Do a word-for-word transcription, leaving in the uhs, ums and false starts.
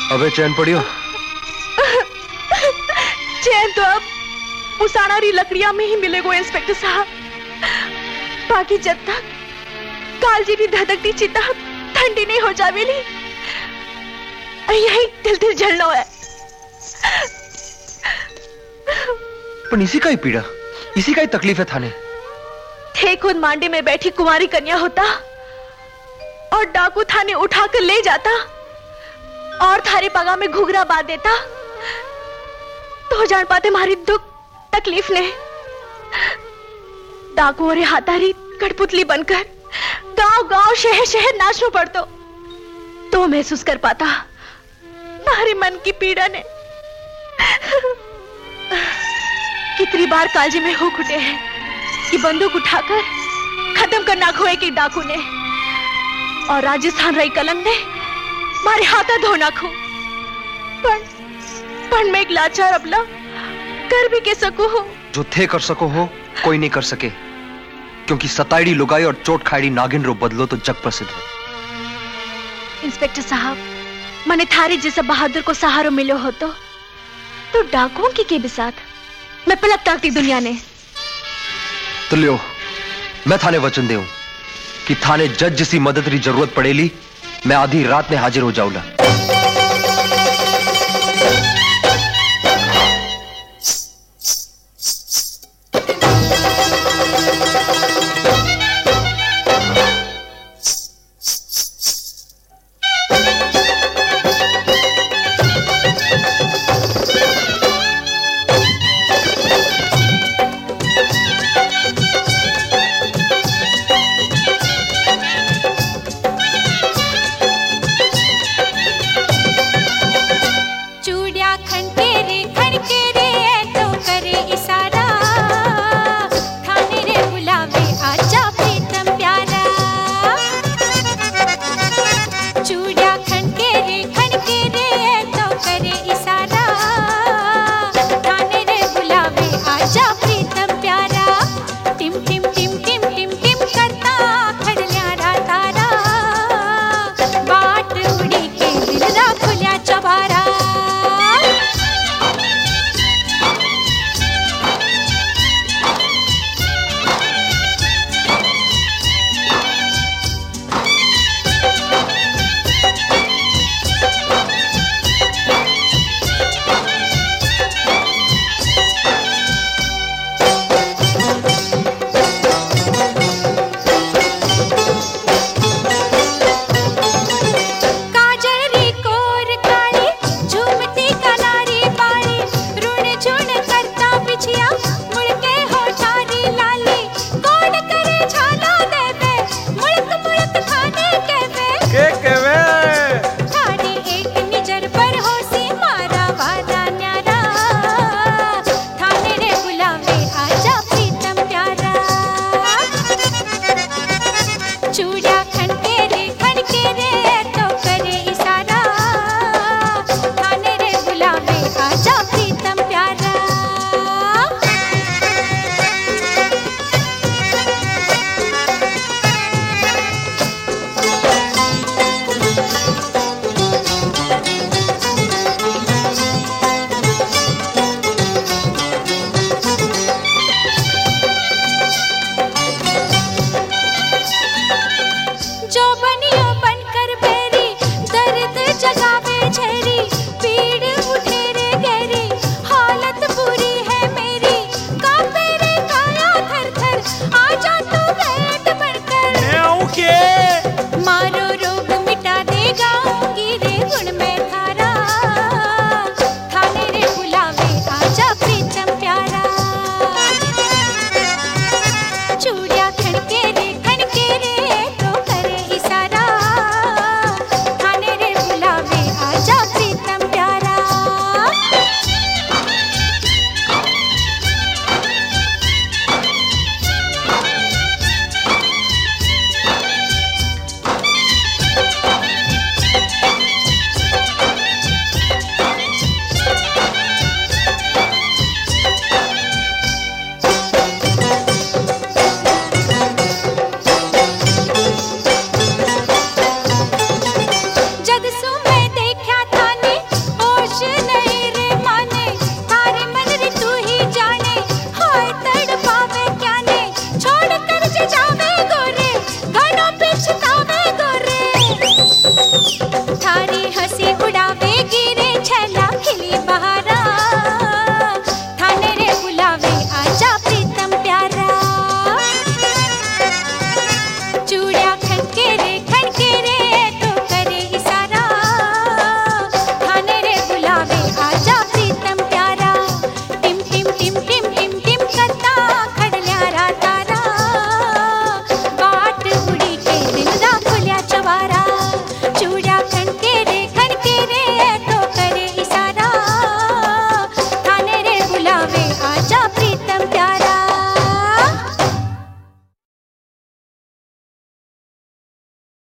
अबे चैन पड़ियो। चैन तो अब मुसाणारी लकड़िया में ही मिलेगो इंस्पेक्टर साहब। बाकी जब तक कालजी की धधकती चिता ठंडी नहीं हो जावेली, यही दिल दिल जलना है। पर इसी का ही पीड़ा, इसी का ही तकलीफ है थाने। थे खुद मांडे में बैठी कुंवारी कन्या होता और डाकू थाने उठाकर ले जाता और थारे पगा में घुघरा बांध देता, तो जान पाते हमारी दुख तकलीफ ने। डाकू और हाथारी कठपुतली बनकर गांव गांव शहर शहर नाचना पड़तो, तो महसूस कर पाता हमारे मन की पीड़ा ने। कितनी बार कालजी में हो उठे हैं कि बंदूक उठाकर खत्म करना खोए कि डाकू ने, और राजस्थान रही कलंक ने मारे हाथा धोना खो। पर, पर मैं एक लाचार अबला कर भी के सकू हो। जो थे कर सको हो कोई नहीं कर सके, क्योंकि सताईडी लुगाई और चोट खाईडी नागिन रो बदलो तो जग प्रसिद्ध है। इंस्पेक्टर साहब, मने थारे जैसा बहादुर को सहारा मिलो हो तो तो डाकुओं की के भी साथ मैं पलक ताकती दुनिया ने। तो लियो, मैं थाने वचन देऊं कि थाने जज जिसी मदद की जरूरत पड़ेली, मैं आधी रात में हाजिर हो जाऊला।